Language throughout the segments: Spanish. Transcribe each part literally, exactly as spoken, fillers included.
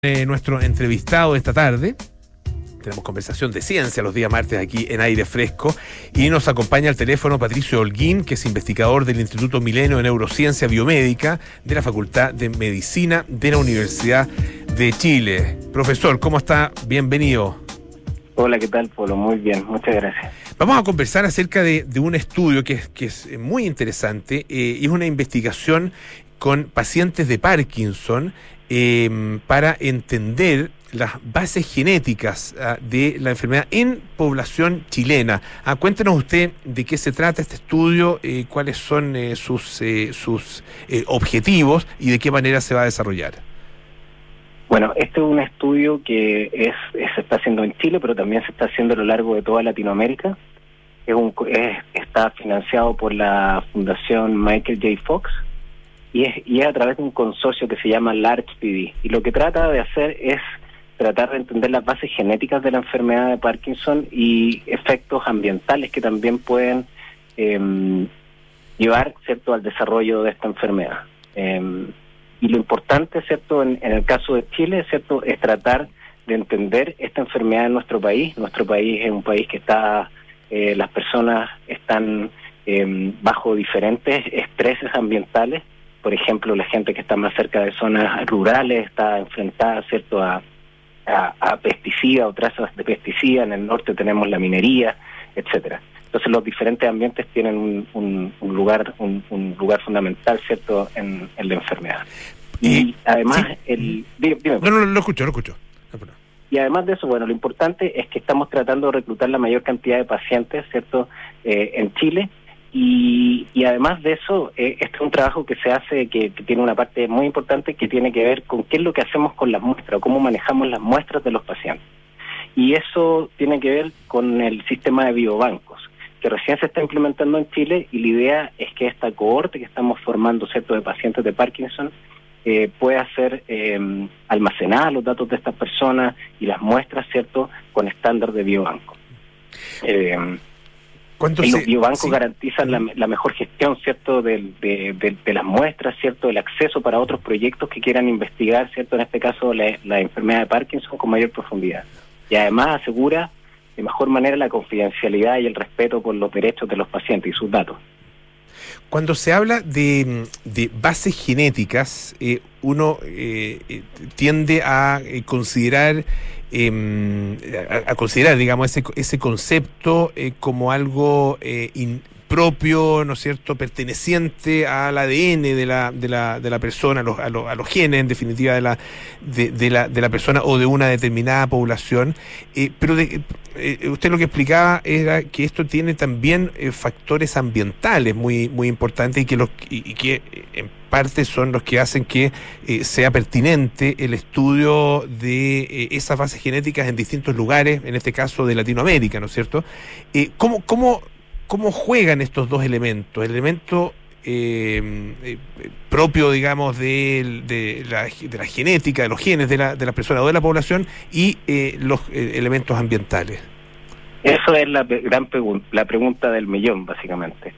Eh, nuestro entrevistado de esta tarde. Tenemos conversación de ciencia los días martes aquí en Aire Fresco y nos acompaña al teléfono Patricio Holguín, que es investigador del Instituto Milenio de Neurociencia Biomédica de la Facultad de Medicina de la Universidad de Chile. Profesor, ¿cómo está? Bienvenido. Hola, ¿qué tal, Polo? Muy bien, muchas gracias. Vamos a conversar acerca de, de un estudio que es, que es muy interesante eh, y es una investigación con pacientes de Parkinson eh, para entender las bases genéticas uh, de la enfermedad en población chilena. Ah, cuéntenos usted de qué se trata este estudio, eh, cuáles son eh, sus, eh, sus eh, objetivos y de qué manera se va a desarrollar. Bueno, este es un estudio que es, es, se está haciendo en Chile, pero también se está haciendo a lo largo de toda Latinoamérica. Es un, es, está financiado por la Fundación Michael J. Fox y es, y es a través de un consorcio que se llama LARCH-P D. Y lo que trata de hacer es tratar de entender las bases genéticas de la enfermedad de Parkinson y efectos ambientales que también pueden eh, llevar, ¿cierto?, al desarrollo de esta enfermedad. Eh, y lo importante, ¿cierto?, en, en el caso de Chile, ¿cierto?, es tratar de entender esta enfermedad en nuestro país. Nuestro país es un país que está, eh, las personas están eh, bajo diferentes estreses ambientales. Por ejemplo, la gente que está más cerca de zonas rurales está enfrentada, ¿cierto?, a A, a pesticidas o trazas de pesticidas. En el norte tenemos la minería, etcétera. Entonces los diferentes ambientes tienen un, un, un lugar un, un lugar fundamental, ¿cierto?, en, en la enfermedad. Y, y además, sí. el dime, dime, no, no, lo escucho, lo escucho. Y además de eso, bueno, lo importante es que estamos tratando de reclutar la mayor cantidad de pacientes, ¿cierto?, eh, en Chile. Y, y además de eso, eh, este es un trabajo que se hace, que, que tiene una parte muy importante que tiene que ver con qué es lo que hacemos con las muestras, o cómo manejamos las muestras de los pacientes. Y eso tiene que ver con el sistema de biobancos, que recién se está implementando en Chile, y la idea es que esta cohorte que estamos formando, ¿cierto?, de pacientes de Parkinson, eh, pueda ser eh, almacenada los datos de estas personas y las muestras, ¿cierto?, con estándar de biobanco. Eh, Y los biobancos sí. garantizan la, la mejor gestión, ¿cierto?, de, de, de, de las muestras, ¿cierto?, el acceso para otros proyectos que quieran investigar, ¿cierto?, en este caso la, la enfermedad de Parkinson con mayor profundidad. Y además asegura de mejor manera la confidencialidad y el respeto por los derechos de los pacientes y sus datos. Cuando se habla de, de bases genéticas, eh, uno eh, tiende a eh, considerar eh, a, a considerar, digamos, ese ese concepto eh, como algo eh, impropio, ¿no es cierto?, perteneciente al A D N de la de la de la persona, a los, a los, a los genes, en definitiva, de la de, de la de la persona o de una determinada población. Eh, pero de, eh, usted lo que explicaba era que esto tiene también eh, factores ambientales muy muy importantes y que los y, y que en parte son los que hacen que eh, sea pertinente el estudio de eh, esas bases genéticas en distintos lugares, en este caso de Latinoamérica, ¿no es cierto? Eh, ¿cómo cómo ¿Cómo juegan estos dos elementos? El elemento eh, eh, propio, digamos, de, de, la, de la genética, de los genes de la, de la persona o de la población y eh, los eh, elementos ambientales. Eso es la gran pregunta, la pregunta del millón, básicamente.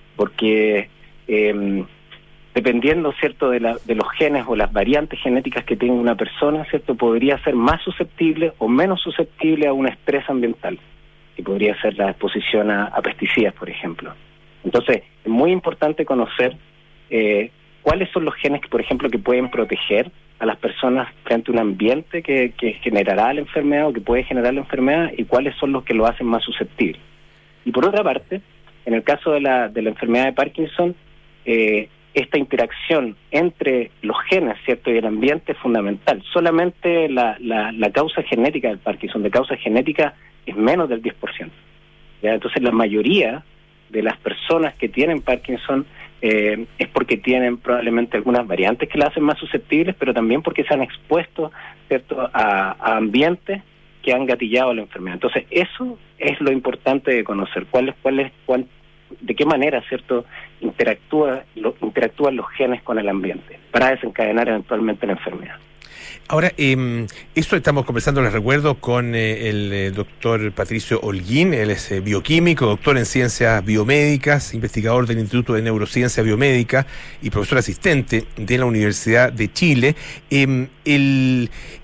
Porque eh, dependiendo, ¿cierto?, de, la, de los genes o las variantes genéticas que tenga una persona, ¿cierto?, podría ser más susceptible o menos susceptible a un estrés ambiental, que podría ser la exposición a, a pesticidas, por ejemplo. Entonces, es muy importante conocer eh, cuáles son los genes, que, por ejemplo, que pueden proteger a las personas frente a un ambiente que, que generará la enfermedad o que puede generar la enfermedad, y cuáles son los que lo hacen más susceptibles. Y por otra parte, en el caso de la, de la enfermedad de Parkinson, eh, esta interacción entre los genes, ¿cierto?, y el ambiente es fundamental. Solamente la, la, la causa genética del Parkinson, de causa genética, es menos del diez por ciento. ¿Ya? Entonces la mayoría de las personas que tienen Parkinson eh, es porque tienen probablemente algunas variantes que la hacen más susceptibles, pero también porque se han expuesto, ¿cierto?, a, a ambientes que han gatillado la enfermedad. Entonces eso es lo importante de conocer, cuál es, cuál es, cuál, de qué manera, ¿cierto?, interactúa, lo, interactúan los genes con el ambiente para desencadenar eventualmente la enfermedad. Ahora, eh, eso estamos conversando, les recuerdo, con eh, el eh, doctor Patricio Holguín. Él es eh, bioquímico, doctor en ciencias biomédicas, investigador del Instituto de Neurociencia Biomédica y profesor asistente de la Universidad de Chile. Eh, el...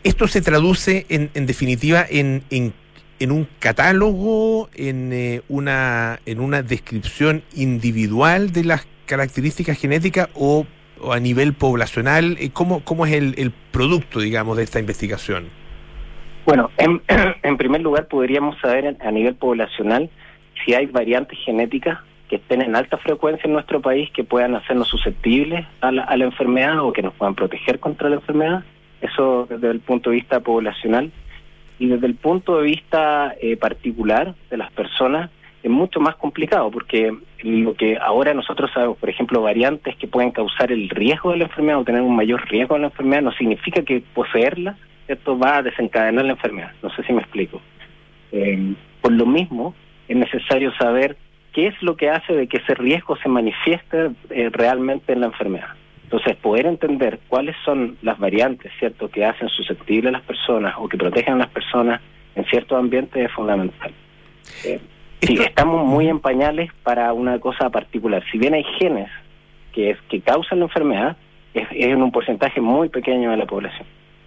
¿Esto se traduce en, en definitiva en, en, en un catálogo, en, eh, una, en una descripción individual de las características genéticas o, o a nivel poblacional? ¿Cómo, cómo es el, el producto, digamos, de esta investigación? Bueno, en, en primer lugar podríamos saber a nivel poblacional si hay variantes genéticas que estén en alta frecuencia en nuestro país, que puedan hacernos susceptibles a la, a la enfermedad o que nos puedan proteger contra la enfermedad. Eso desde el punto de vista poblacional. Y desde el punto de vista eh, particular de las personas es mucho más complicado, porque lo que ahora nosotros sabemos, por ejemplo, variantes que pueden causar el riesgo de la enfermedad o tener un mayor riesgo de la enfermedad, no significa que poseerla, esto va a desencadenar la enfermedad. No sé si me explico. Eh, por lo mismo, es necesario saber qué es lo que hace de que ese riesgo se manifieste eh, realmente en la enfermedad. Entonces, poder entender cuáles son las variantes, ¿cierto?, que hacen susceptibles a las personas o que protegen a las personas en ciertos ambientes es fundamental. Eh, sí, estamos muy en pañales para una cosa particular. Si bien hay genes que, es, que causan la enfermedad, es, es en un porcentaje muy pequeño de la población.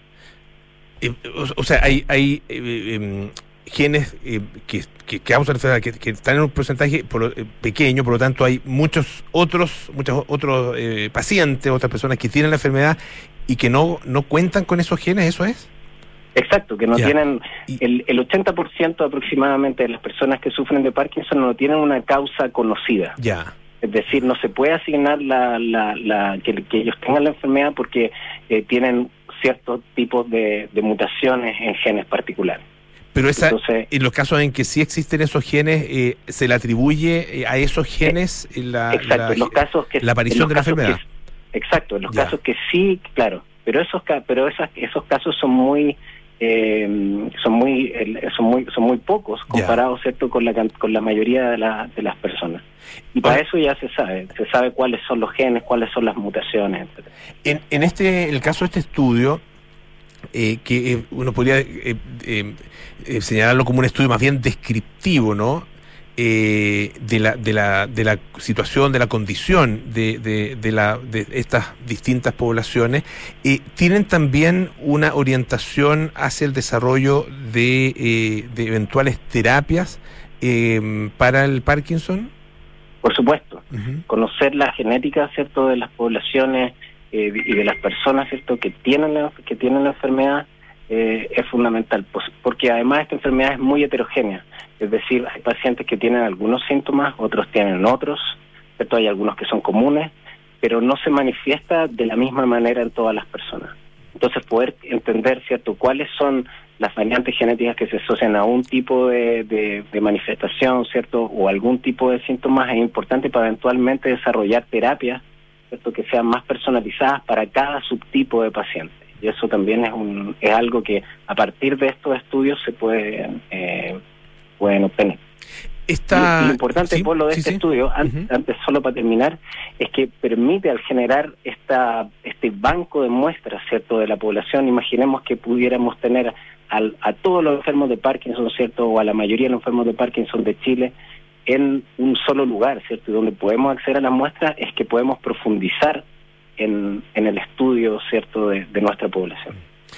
Eh, o, o sea, hay... hay eh, eh, genes eh, que, que causan enfermedad, que, que están en un porcentaje por, eh, pequeño, por lo tanto hay muchos otros muchos otros eh, pacientes, otras personas que tienen la enfermedad y que no no cuentan con esos genes, ¿eso es? Exacto, que no ya. tienen, el, el ochenta por ciento aproximadamente de las personas que sufren de Parkinson no tienen una causa conocida. Ya. Es decir, no se puede asignar la, la, la que, que ellos tengan la enfermedad porque eh, tienen ciertos tipos de, de mutaciones en genes particulares. Pero esa, Entonces, en los casos en que sí existen esos genes, eh, ¿se le atribuye eh, a esos genes la, exacto, la, en los casos que, la aparición de la enfermedad? Que, exacto, en los ya. casos que sí, claro, pero esos pero esas, esos casos son muy eh, son muy son muy son muy pocos comparados, ya. ¿cierto?, con la con la mayoría de, la, de las personas. Y para bueno, eso ya se sabe, se sabe cuáles son los genes, cuáles son las mutaciones, etcétera. En, en este el caso de este estudio, Eh, que eh, uno podría eh, eh, eh, señalarlo como un estudio más bien descriptivo, ¿no? Eh, de la de la de la situación, de la condición de de, de la de estas distintas poblaciones, eh, tienen también una orientación hacia el desarrollo de, eh, de eventuales terapias eh, para el Parkinson. Por supuesto, uh-huh. Conocer la genética, ¿cierto?, de las poblaciones Eh, y de las personas, ¿cierto?, que tienen la, que tienen la enfermedad eh, es fundamental, pues, porque además esta enfermedad es muy heterogénea, es decir, hay pacientes que tienen algunos síntomas, otros tienen otros, ¿cierto? Hay algunos que son comunes, pero no se manifiesta de la misma manera en todas las personas. Entonces, poder entender, ¿cierto?, cuáles son las variantes genéticas que se asocian a un tipo de, de, de manifestación, ¿cierto?, o algún tipo de síntomas es importante para eventualmente desarrollar terapias, ¿cierto?, que sean más personalizadas para cada subtipo de paciente. Y eso también es un es algo que a partir de estos estudios se puede eh, pueden obtener. Esta... Y lo importante, sí, por lo de sí, este sí. estudio, antes, uh-huh. antes solo para terminar, es que permite al generar esta este banco de muestras, ¿cierto?, de la población. Imaginemos que pudiéramos tener al, a todos los enfermos de Parkinson, ¿cierto?, o a la mayoría de los enfermos de Parkinson de Chile en un solo lugar, ¿cierto? Y donde podemos acceder a las muestras es que podemos profundizar en, en el estudio, ¿cierto?, de, de nuestra población.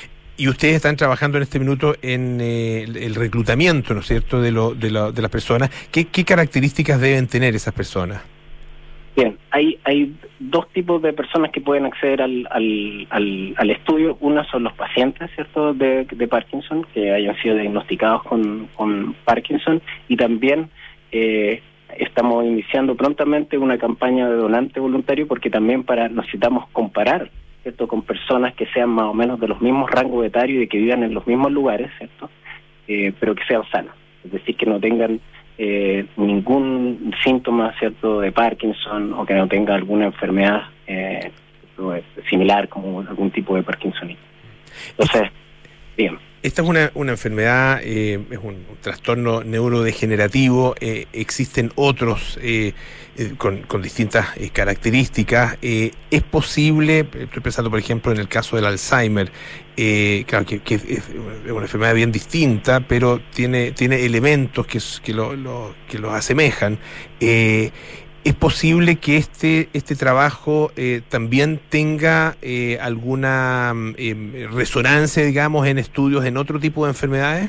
Y ustedes están trabajando en este minuto en eh, el, el reclutamiento, ¿no es cierto?, de, lo, de, lo, de las personas. ¿Qué, qué características deben tener esas personas? Bien, hay hay dos tipos de personas que pueden acceder al, al, al, al estudio. Una son los pacientes, ¿cierto?, de, de Parkinson, que hayan sido diagnosticados con, con Parkinson, y también Eh, estamos iniciando prontamente una campaña de donante voluntario porque también para necesitamos comparar, ¿cierto?, con personas que sean más o menos de los mismos rangos etarios y que vivan en los mismos lugares, ¿cierto?, eh, pero que sean sanos, es decir, que no tengan eh, ningún síntoma, ¿cierto?, de Parkinson o que no tenga alguna enfermedad eh, similar como algún tipo de Parkinsonismo. Entonces, bien. Esta es una, una enfermedad, eh, es un, un trastorno neurodegenerativo, eh, existen otros eh, eh, con, con distintas eh, características. Eh, es posible, estoy pensando por ejemplo en el caso del Alzheimer, eh, claro que, que es una enfermedad bien distinta, pero tiene, tiene elementos que, que, lo, lo, que los asemejan. Eh, ¿Es posible que este este trabajo eh, también tenga eh, alguna eh, resonancia, digamos, en estudios en otro tipo de enfermedades?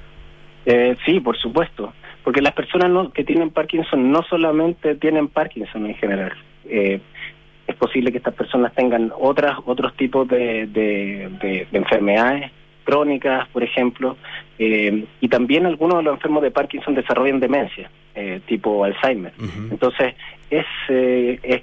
Eh, sí, por supuesto, porque las personas no, que tienen Parkinson no solamente tienen Parkinson en general. Eh, es posible que estas personas tengan otras otros tipos de, de, de, de enfermedades crónicas, por ejemplo, eh, y también algunos de los enfermos de Parkinson desarrollan demencia, eh, tipo Alzheimer. Uh-huh. Entonces, es, eh, es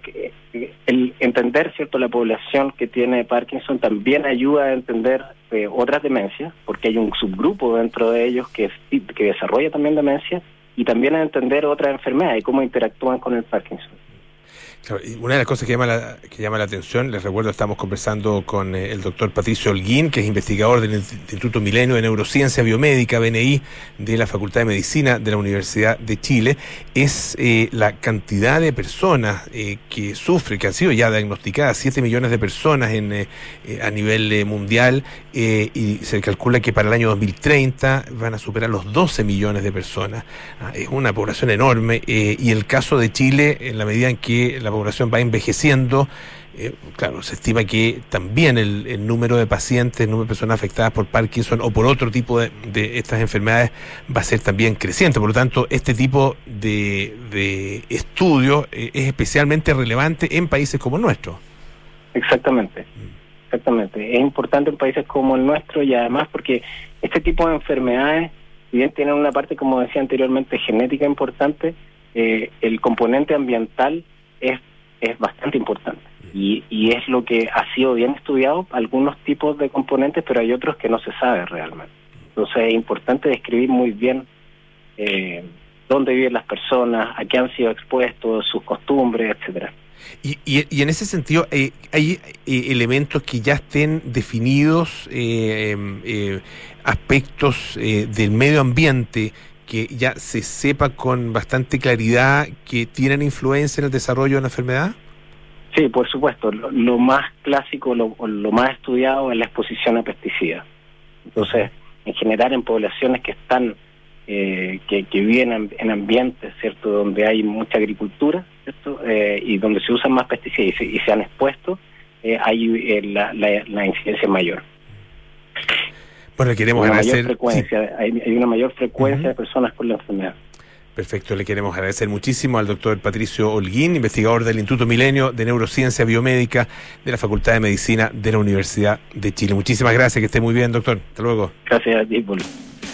el entender, cierto, la población que tiene Parkinson también ayuda a entender eh, otras demencias, porque hay un subgrupo dentro de ellos que, que desarrolla también demencia, y también a entender otras enfermedades y cómo interactúan con el Parkinson. Claro, y una de las cosas que llama la, que llama la atención, les recuerdo, estamos conversando con eh, el doctor Patricio Holguín, que es investigador del Instituto Milenio de Neurociencia Biomédica, B N I, de la Facultad de Medicina de la Universidad de Chile, es eh, la cantidad de personas eh, que sufren, que han sido ya diagnosticadas, siete millones de personas en eh, a nivel eh, mundial, eh, y se calcula que para el año dos mil treinta van a superar los doce millones de personas. Ah, es una población enorme, eh, y el caso de Chile, en la medida en que la población va envejeciendo, eh, claro, se estima que también el, el número de pacientes, el número de personas afectadas por Parkinson o por otro tipo de, de estas enfermedades va a ser también creciente. Por lo tanto, este tipo de, de estudio eh, es especialmente relevante en países como el nuestro. Exactamente, exactamente. Es importante en países como el nuestro, y además porque este tipo de enfermedades, si bien tienen una parte, como decía anteriormente, genética importante, eh, el componente ambiental es es bastante importante y, y es lo que ha sido bien estudiado, algunos tipos de componentes, pero hay otros que no se sabe realmente. Entonces es importante describir muy bien eh, dónde viven las personas, a qué han sido expuestos, sus costumbres, etcétera. Y, y, y en ese sentido, eh, ¿hay eh, elementos que ya estén definidos, eh, eh, aspectos eh, del medio ambiente que ya se sepa con bastante claridad que tienen influencia en el desarrollo de la enfermedad? Sí, por supuesto. Lo, lo más clásico, lo, lo más estudiado es la exposición a pesticidas. Entonces, en general, en poblaciones que están, eh, que, que viven en, en ambientes, ¿cierto?, donde hay mucha agricultura, ¿cierto?, eh, y donde se usan más pesticidas y se, y se han expuesto, eh, hay eh, la, la, la incidencia mayor. Bueno, le queremos una agradecer. Mayor frecuencia, sí. hay, hay una mayor frecuencia uh-huh. de personas con la enfermedad. Perfecto, le queremos agradecer muchísimo al doctor Patricio Holguín, investigador del Instituto Milenio de Neurociencia Biomédica de la Facultad de Medicina de la Universidad de Chile. Muchísimas gracias, que esté muy bien, doctor. Hasta luego. Gracias a ti, Pablo.